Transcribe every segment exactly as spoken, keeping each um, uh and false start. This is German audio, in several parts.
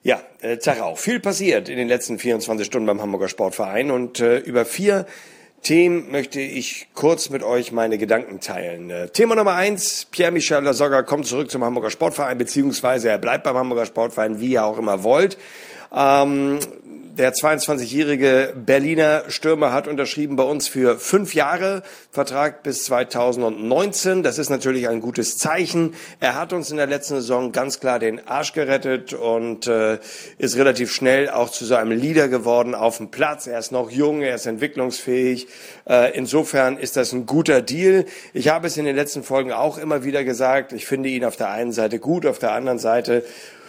Ja, äh, Tag auch. Viel passiert in den letzten vierundzwanzig Stunden beim Hamburger Sportverein und äh, über vier Themen möchte ich kurz mit euch meine Gedanken teilen. Äh, Thema Nummer eins, Pierre-Michel Lasogga kommt zurück zum Hamburger Sportverein, beziehungsweise er bleibt beim Hamburger Sportverein, wie ihr auch immer wollt. Ähm, Der zweiundzwanzigjährige Berliner Stürmer hat unterschrieben bei uns für fünf Jahre, Vertrag bis zweitausendneunzehn. Das ist natürlich ein gutes Zeichen. Er hat uns in der letzten Saison ganz klar den Arsch gerettet und äh, ist relativ schnell auch zu so einem Leader geworden auf dem Platz. Er ist noch jung, er ist entwicklungsfähig. Äh, insofern ist das ein guter Deal. Ich habe es in den letzten Folgen auch immer wieder gesagt. Ich finde ihn auf der einen Seite gut, auf der anderen Seite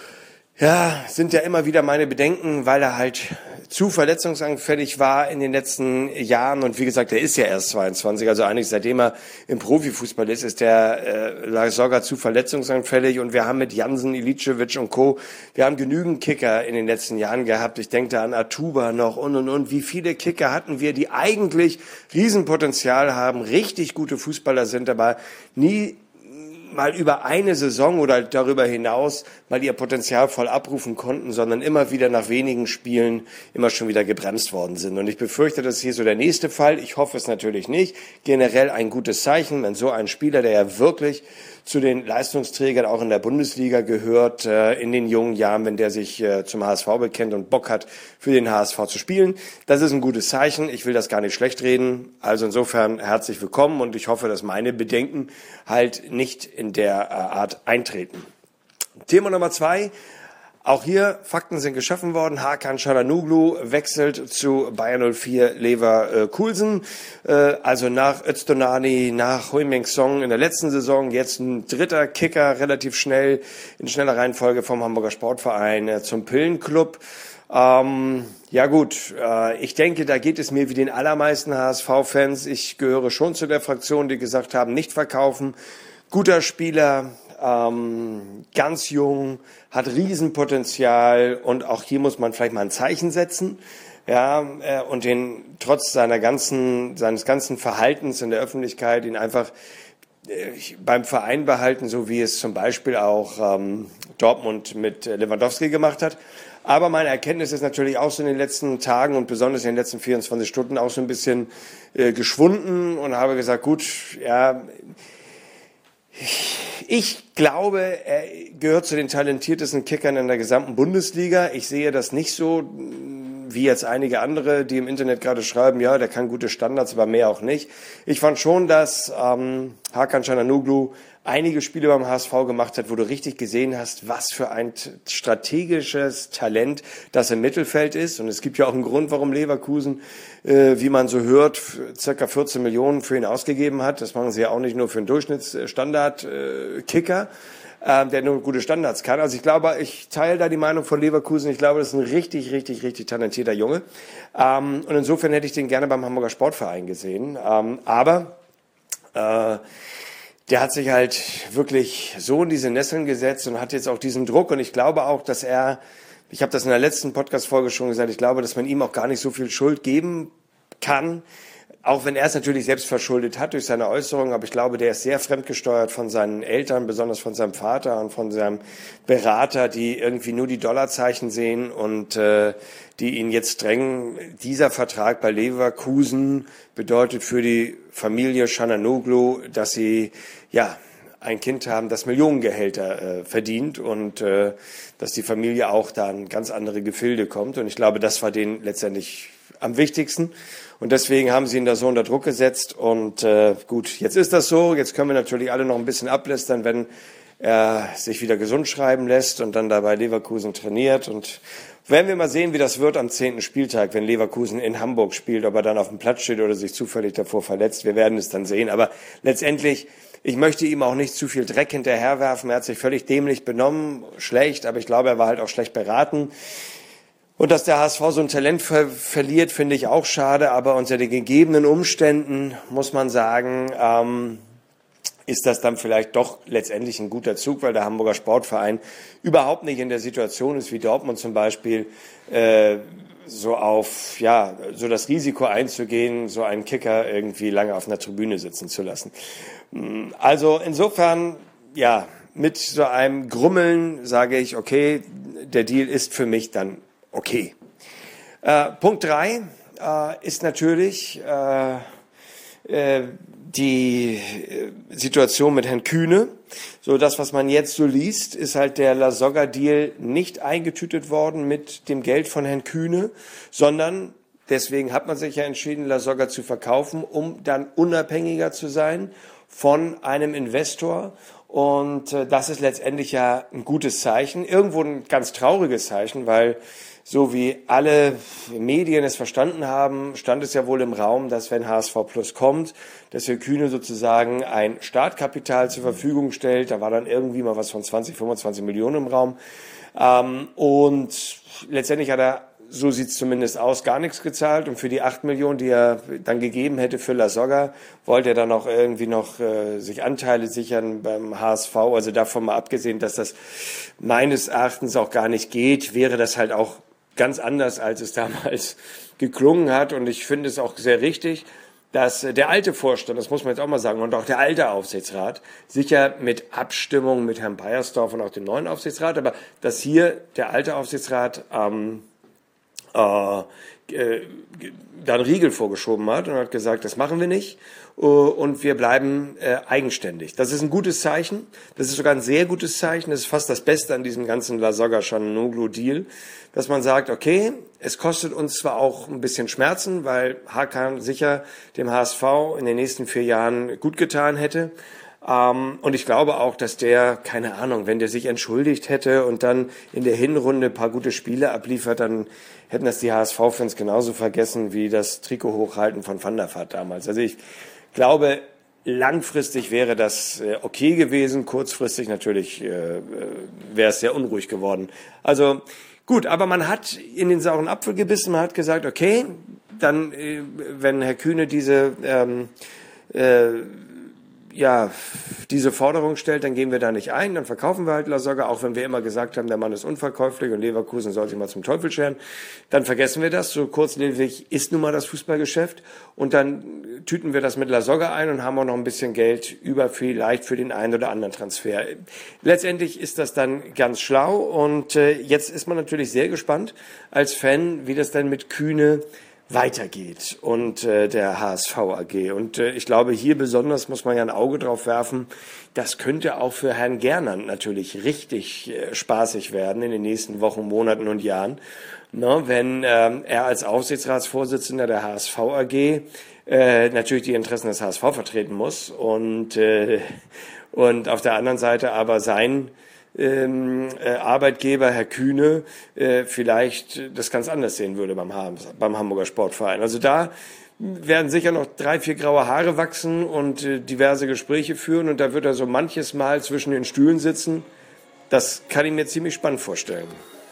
ja, sind ja immer wieder meine Bedenken, weil er halt zu verletzungsanfällig war in den letzten Jahren. Und wie gesagt, er ist ja erst zweiundzwanzig, also eigentlich seitdem er im Profifußball ist, ist der äh, Lasogga zu verletzungsanfällig. Und wir haben mit Jansen, Ilicevic und Co., wir haben genügend Kicker in den letzten Jahren gehabt. Ich denke da an Atuba noch und, und, und. Wie viele Kicker hatten wir, die eigentlich Riesenpotenzial haben, richtig gute Fußballer sind, aber nie mal über eine Saison oder darüber hinaus mal ihr Potenzial voll abrufen konnten, sondern immer wieder nach wenigen Spielen immer schon wieder gebremst worden sind. Und ich befürchte, das ist hier so der nächste Fall. Ich hoffe es natürlich nicht. Generell ein gutes Zeichen, wenn so ein Spieler, der ja wirklich zu den Leistungsträgern auch in der Bundesliga gehört, in den jungen Jahren, wenn der sich zum H S V bekennt und Bock hat, für den H S V zu spielen. Das ist ein gutes Zeichen. Ich will das gar nicht schlecht reden. Also insofern herzlich willkommen und ich hoffe, dass meine Bedenken halt nicht in der Art eintreten. Thema Nummer zwei. Auch hier, Fakten sind geschaffen worden. Hakan Çalhanoğlu wechselt zu Bayer null vier Leverkusen. Äh, also nach Öztunali, nach Heung-min Son in der letzten Saison. Jetzt ein dritter Kicker, relativ schnell, in schneller Reihenfolge vom Hamburger Sportverein äh, zum Pillenclub. Ähm, ja gut, äh, ich denke, da geht es mir wie den allermeisten H S V-Fans. Ich gehöre schon zu der Fraktion, die gesagt haben, nicht verkaufen. Guter Spieler, ähm, ganz jung, hat Riesenpotenzial und auch hier muss man vielleicht mal ein Zeichen setzen, ja, äh, und den trotz seiner ganzen, seines ganzen Verhaltens in der Öffentlichkeit ihn einfach äh, beim Verein behalten, so wie es zum Beispiel auch ähm, Dortmund mit Lewandowski gemacht hat. Aber meine Erkenntnis ist natürlich auch so in den letzten Tagen und besonders in den letzten vierundzwanzig Stunden auch so ein bisschen äh, geschwunden und habe gesagt, gut, ja, ich glaube, er gehört zu den talentiertesten Kickern in der gesamten Bundesliga. Ich sehe das nicht so wie jetzt einige andere, die im Internet gerade schreiben, ja, der kann gute Standards, aber mehr auch nicht. Ich fand schon, dass ähm, Hakan Çalhanoğlu einige Spiele beim H S V gemacht hat, wo du richtig gesehen hast, was für ein t- strategisches Talent das im Mittelfeld ist. Und es gibt ja auch einen Grund, warum Leverkusen, äh, wie man so hört, circa vierzehn Millionen für ihn ausgegeben hat. Das machen sie ja auch nicht nur für einen Durchschnittsstandard-Kicker, äh, der nur gute Standards kann. Also ich glaube, ich teile da die Meinung von Leverkusen. Ich glaube, das ist ein richtig, richtig, richtig talentierter Junge. Ähm, und insofern hätte ich den gerne beim Hamburger Sportverein gesehen. Ähm, aber äh, der hat sich halt wirklich so in diese Nesseln gesetzt und hat jetzt auch diesen Druck. Und ich glaube auch, dass er, ich habe das in der letzten Podcast-Folge schon gesagt, ich glaube, dass man ihm auch gar nicht so viel Schuld geben kann, auch wenn er es natürlich selbst verschuldet hat durch seine Äußerungen. Aber ich glaube, der ist sehr fremdgesteuert von seinen Eltern, besonders von seinem Vater und von seinem Berater, die irgendwie nur die Dollarzeichen sehen und äh, die ihn jetzt drängen. Dieser Vertrag bei Leverkusen bedeutet für die Familie Çalhanoğlu, dass sie ja ein Kind haben, das Millionengehälter äh, verdient und äh, dass die Familie auch da in ganz andere Gefilde kommt. Und ich glaube, das war denen letztendlich am wichtigsten. Und deswegen haben sie ihn da so unter Druck gesetzt. Und äh, gut, jetzt ist das so. Jetzt können wir natürlich alle noch ein bisschen ablästern, wenn er sich wieder gesund schreiben lässt und dann dabei Leverkusen trainiert. Und werden wir mal sehen, wie das wird am zehnten Spieltag, wenn Leverkusen in Hamburg spielt, ob er dann auf dem Platz steht oder sich zufällig davor verletzt. Wir werden es dann sehen. Aber letztendlich, ich möchte ihm auch nicht zu viel Dreck hinterherwerfen. Er hat sich völlig dämlich benommen, schlecht, aber ich glaube, er war halt auch schlecht beraten. Und dass der H S V so ein Talent ver- verliert, finde ich auch schade. Aber unter den gegebenen Umständen muss man sagen, ähm, ist das dann vielleicht doch letztendlich ein guter Zug, weil der Hamburger Sportverein überhaupt nicht in der Situation ist, wie Dortmund zum Beispiel, äh, so auf, ja, so das Risiko einzugehen, so einen Kicker irgendwie lange auf einer Tribüne sitzen zu lassen. Also insofern, ja, mit so einem Grummeln sage ich, okay, der Deal ist für mich dann okay. Äh, Punkt drei äh, ist natürlich äh, äh, die Situation mit Herrn Kühne. So, das, was man jetzt so liest, ist halt der Lasogga-Deal nicht eingetütet worden mit dem Geld von Herrn Kühne, sondern deswegen hat man sich ja entschieden, Lasogga zu verkaufen, um dann unabhängiger zu sein von einem Investor. Und äh, das ist letztendlich ja ein gutes Zeichen, irgendwo ein ganz trauriges Zeichen, weil so wie alle Medien es verstanden haben, stand es ja wohl im Raum, dass wenn H S V Plus kommt, dass Herr Kühne sozusagen ein Startkapital zur Verfügung stellt. Da war dann irgendwie mal was von zwanzig, fünfundzwanzig Millionen im Raum. Ähm, und letztendlich hat er, so sieht's zumindest aus, gar nichts gezahlt. Und für die acht Millionen, die er dann gegeben hätte für Lasogga, wollte er dann auch irgendwie noch äh, sich Anteile sichern beim H S V. Also davon mal abgesehen, dass das meines Erachtens auch gar nicht geht, wäre das halt auch ganz anders, als es damals geklungen hat. Und ich finde es auch sehr richtig, dass der alte Vorstand, das muss man jetzt auch mal sagen, und auch der alte Aufsichtsrat, sicher mit Abstimmung mit Herrn Beiersdorf und auch dem neuen Aufsichtsrat, aber dass hier der alte Aufsichtsrat ähm, äh, äh, dann Riegel vorgeschoben hat und hat gesagt, das machen wir nicht uh, und wir bleiben äh, eigenständig. Das ist ein gutes Zeichen, das ist sogar ein sehr gutes Zeichen, das ist fast das Beste an diesem ganzen Lasogga-Çalhanoğlu-Deal, dass man sagt, okay, es kostet uns zwar auch ein bisschen Schmerzen, weil Hakan sicher dem H S V in den nächsten vier Jahren gut getan hätte, Ähm, und ich glaube auch, dass der, keine Ahnung, wenn der sich entschuldigt hätte und dann in der Hinrunde ein paar gute Spiele abliefert, dann hätten das die H S V-Fans genauso vergessen wie das Trikot hochhalten von Van der Vaart damals. Also ich glaube, langfristig wäre das äh, okay gewesen, kurzfristig natürlich äh, wäre es sehr unruhig geworden. Also gut, aber man hat in den sauren Apfel gebissen, man hat gesagt, okay, dann, äh, wenn Herr Kühne diese ähm, äh, ja, diese Forderung stellt, dann gehen wir da nicht ein, dann verkaufen wir halt Lasogga, auch wenn wir immer gesagt haben, der Mann ist unverkäuflich und Leverkusen soll sich mal zum Teufel scheren, dann vergessen wir das, so kurzlebig ist nun mal das Fußballgeschäft und dann tüten wir das mit Lasogga ein und haben auch noch ein bisschen Geld über vielleicht für den einen oder anderen Transfer. Letztendlich ist das dann ganz schlau und äh, jetzt ist man natürlich sehr gespannt als Fan, wie das dann mit Kühne weitergeht und äh, der H S V A G. Und äh, ich glaube, hier besonders muss man ja ein Auge drauf werfen, das könnte auch für Herrn Gernand natürlich richtig äh, spaßig werden in den nächsten Wochen, Monaten und Jahren, ne, wenn ähm, er als Aufsichtsratsvorsitzender der H S V A G äh, natürlich die Interessen des H S V vertreten muss und, äh, und auf der anderen Seite aber sein Ähm, äh, Arbeitgeber, Herr Kühne, äh, vielleicht das ganz anders sehen würde beim, Ham beim Hamburger Sportverein. Also da werden sicher noch drei, vier graue Haare wachsen und äh, diverse Gespräche führen und da wird er so manches Mal zwischen den Stühlen sitzen. Das kann ich mir ziemlich spannend vorstellen.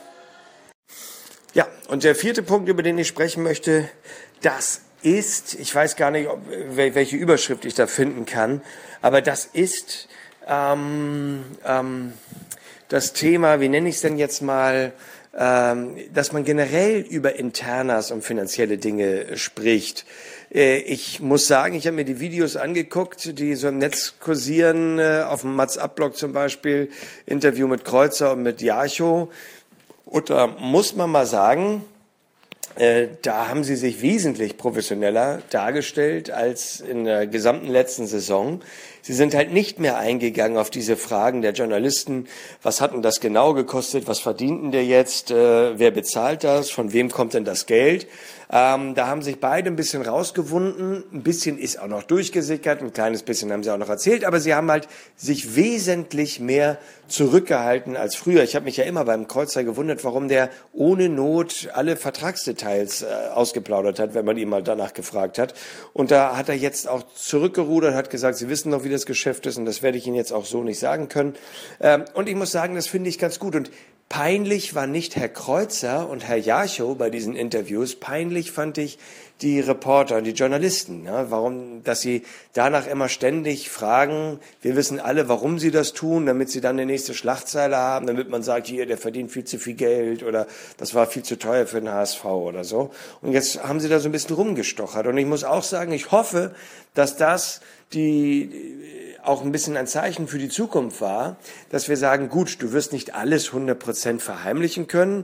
Ja, und der vierte Punkt, über den ich sprechen möchte, das ist, ich weiß gar nicht, ob, welche Überschrift ich da finden kann, aber das ist ähm, ähm, das Thema, wie nenne ich es denn jetzt mal, ähm, dass man generell über Internas und finanzielle Dinge spricht. Äh, ich muss sagen, ich habe mir die Videos angeguckt, die so im Netz kursieren, äh, auf dem Mats-Up-Blog zum Beispiel, Interview mit Kreuzer und mit Jarcho. Und da muss man mal sagen, äh, da haben sie sich wesentlich professioneller dargestellt als in der gesamten letzten Saison. Sie sind halt nicht mehr eingegangen auf diese Fragen der Journalisten. Was hat denn das genau gekostet? Was verdient denn der jetzt? Äh, wer bezahlt das? Von wem kommt denn das Geld? Ähm, da haben sich beide ein bisschen rausgewunden. Ein bisschen ist auch noch durchgesickert. Ein kleines bisschen haben sie auch noch erzählt. Aber sie haben halt sich wesentlich mehr zurückgehalten als früher. Ich habe mich ja immer beim Kreuzer gewundert, warum der ohne Not alle Vertragsdetails äh, ausgeplaudert hat, wenn man ihn mal danach gefragt hat. Und da hat er jetzt auch zurückgerudert, hat gesagt, Sie wissen doch, wie das Geschäft ist und das werde ich Ihnen jetzt auch so nicht sagen können. Ähm, und ich muss sagen, das finde ich ganz gut. Und peinlich war nicht Herr Kreuzer und Herr Jarcho bei diesen Interviews. Peinlich fand ich die Reporter und die Journalisten. Ja, warum, dass sie danach immer ständig fragen, wir wissen alle, warum sie das tun, damit sie dann die nächste Schlagzeile haben, damit man sagt, hier, der verdient viel zu viel Geld oder das war viel zu teuer für den H S V oder so. Und jetzt haben sie da so ein bisschen rumgestochert. Und ich muss auch sagen, ich hoffe, dass das die auch ein bisschen ein Zeichen für die Zukunft war, dass wir sagen, gut, du wirst nicht alles hundert Prozent verheimlichen können,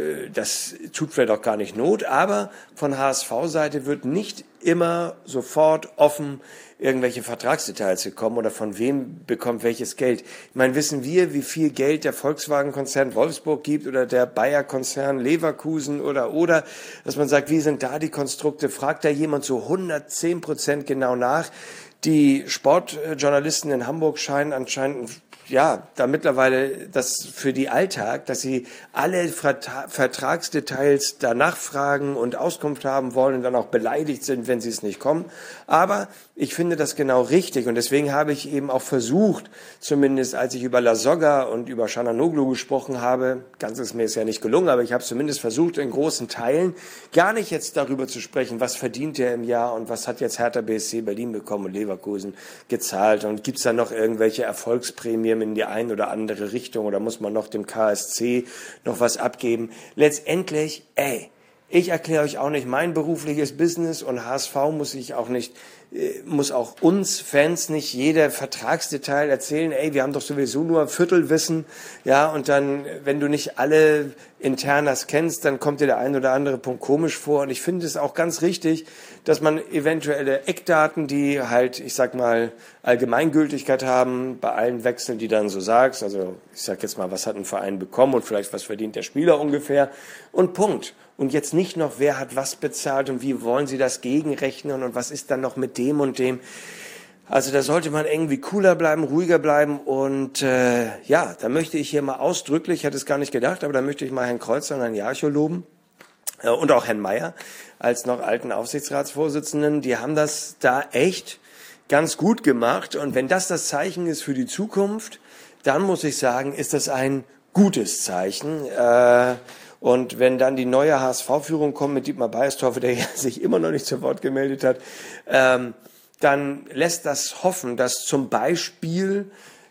das tut vielleicht auch gar nicht Not, aber von H S V-Seite wird nicht immer sofort offen irgendwelche Vertragsdetails gekommen oder von wem bekommt welches Geld. Ich meine, wissen wir, wie viel Geld der Volkswagen-Konzern Wolfsburg gibt oder der Bayer-Konzern Leverkusen oder, oder, dass man sagt, wie sind da die Konstrukte? Fragt da jemand so hundertzehn Prozent genau nach? Die Sportjournalisten in Hamburg scheinen anscheinend, ja, da mittlerweile das für die Alltag, dass sie alle Vertragsdetails danach fragen und Auskunft haben wollen und dann auch beleidigt sind, wenn sie es nicht kommen. Aber ich finde das genau richtig und deswegen habe ich eben auch versucht, zumindest als ich über Lasogga und über Çalhanoğlu gesprochen habe, ganz ist mir es ja nicht gelungen, aber ich habe zumindest versucht, in großen Teilen gar nicht jetzt darüber zu sprechen, was verdient er im Jahr und was hat jetzt Hertha B S C Berlin bekommen und Leverkusen gezahlt und gibt's da noch irgendwelche Erfolgsprämien in die eine oder andere Richtung oder muss man noch dem K S C noch was abgeben? Letztendlich, ey, ich erkläre euch auch nicht mein berufliches Business und H S V muss ich auch nicht, muss auch uns Fans nicht jeder Vertragsdetail erzählen. Ey, wir haben doch sowieso nur Viertelwissen, ja, und dann, wenn du nicht alle Internas kennst, dann kommt dir der ein oder andere Punkt komisch vor und ich finde es auch ganz richtig, dass man eventuelle Eckdaten, die halt, ich sag mal, Allgemeingültigkeit haben, bei allen Wechseln, die dann so sagst, also ich sag jetzt mal, was hat ein Verein bekommen und vielleicht was verdient der Spieler ungefähr und Punkt. Und jetzt nicht noch, wer hat was bezahlt und wie wollen sie das gegenrechnen und was ist dann noch mit dem und dem. Also da sollte man irgendwie cooler bleiben, ruhiger bleiben und äh, ja, da möchte ich hier mal ausdrücklich, ich hätte es gar nicht gedacht, aber da möchte ich mal Herrn Kreuzer und Herrn Jarchow loben äh, und auch Herrn Meier als noch alten Aufsichtsratsvorsitzenden. Die haben das da echt ganz gut gemacht und wenn das das Zeichen ist für die Zukunft, dann muss ich sagen, ist das ein gutes Zeichen. Äh, Und wenn dann die neue H S V-Führung kommt mit Dietmar Beiersdorfer, der ja sich immer noch nicht zu Wort gemeldet hat, ähm, dann lässt das hoffen, dass zum Beispiel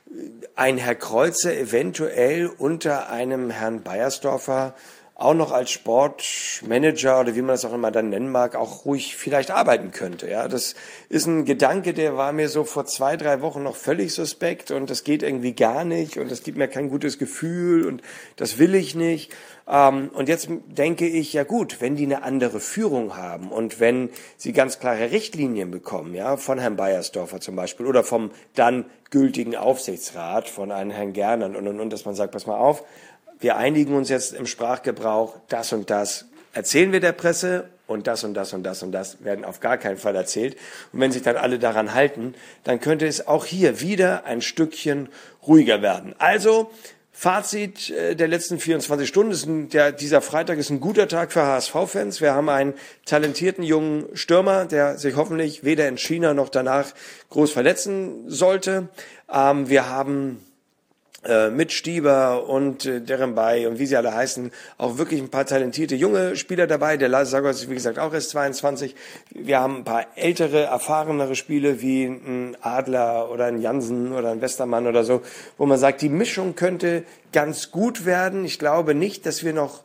ein Herr Kreuzer eventuell unter einem Herrn Beiersdorfer auch noch als Sportmanager oder wie man das auch immer dann nennen mag, auch ruhig vielleicht arbeiten könnte. Ja, das ist ein Gedanke, der war mir so vor zwei, drei Wochen noch völlig suspekt und das geht irgendwie gar nicht und das gibt mir kein gutes Gefühl und das will ich nicht. Ähm, und jetzt denke ich, ja gut, wenn die eine andere Führung haben und wenn sie ganz klare Richtlinien bekommen, ja, von Herrn Beiersdorfer zum Beispiel oder vom dann gültigen Aufsichtsrat, von einem Herrn Gernand und, und, und, dass man sagt, pass mal auf, wir einigen uns jetzt im Sprachgebrauch, das und das erzählen wir der Presse und das und das und das und das werden auf gar keinen Fall erzählt. Und wenn sich dann alle daran halten, dann könnte es auch hier wieder ein Stückchen ruhiger werden. Also Fazit äh, der letzten vierundzwanzig Stunden, ist ein, der, dieser Freitag ist ein guter Tag für H S V-Fans. Wir haben einen talentierten jungen Stürmer, der sich hoffentlich weder in China noch danach groß verletzen sollte. Ähm, wir haben äh, mit Stieber und äh, Derembay und wie sie alle heißen, auch wirklich ein paar talentierte junge Spieler dabei. Der Lasogga ist, wie gesagt, auch erst zweiundzwanzig. Wir haben ein paar ältere, erfahrenere Spiele wie ein Adler oder ein Jansen oder ein Westermann oder so, wo man sagt, die Mischung könnte ganz gut werden. Ich glaube nicht, dass wir noch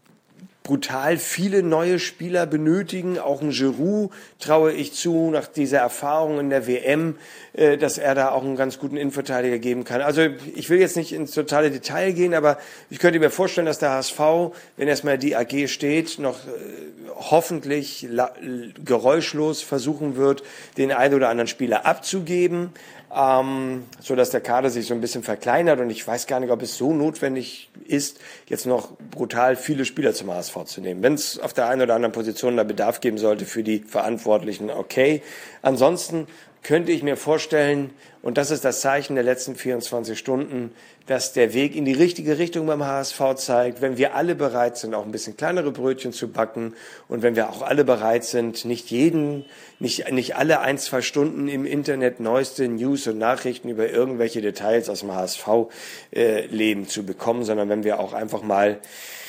brutal viele neue Spieler benötigen. Auch ein Giroud traue ich zu, nach dieser Erfahrung in der W M, äh, dass er da auch einen ganz guten Innenverteidiger geben kann. Also ich will jetzt nicht ins totale Detail gehen, aber ich könnte mir vorstellen, dass der H S V, wenn erstmal die A G steht, noch äh, hoffentlich la- geräuschlos versuchen wird, den einen oder anderen Spieler abzugeben, ähm, so dass der Kader sich so ein bisschen verkleinert und ich weiß gar nicht, ob es so notwendig ist, jetzt noch brutal viele Spieler zum H S V zu nehmen. Wenn es auf der einen oder anderen Position da Bedarf geben sollte für die Verantwortlichen, okay. Ansonsten könnte ich mir vorstellen, und das ist das Zeichen der letzten vierundzwanzig Stunden, dass der Weg in die richtige Richtung beim H S V zeigt, wenn wir alle bereit sind, auch ein bisschen kleinere Brötchen zu backen und wenn wir auch alle bereit sind, nicht jeden, nicht, nicht alle ein, zwei Stunden im Internet neueste News und Nachrichten über irgendwelche Details aus dem H S V-Leben äh, zu bekommen, sondern wenn wir auch einfach mal,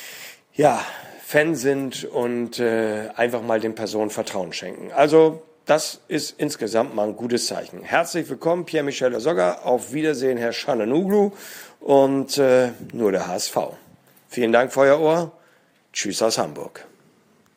ja, Fan sind und äh, einfach mal den Personen Vertrauen schenken. Also, das ist insgesamt mal ein gutes Zeichen. Herzlich willkommen, Pierre-Michel Lasogga. Auf Wiedersehen, Herr Çalhanoğlu. Und äh, nur der H S V. Vielen Dank für euer Ohr. Tschüss aus Hamburg.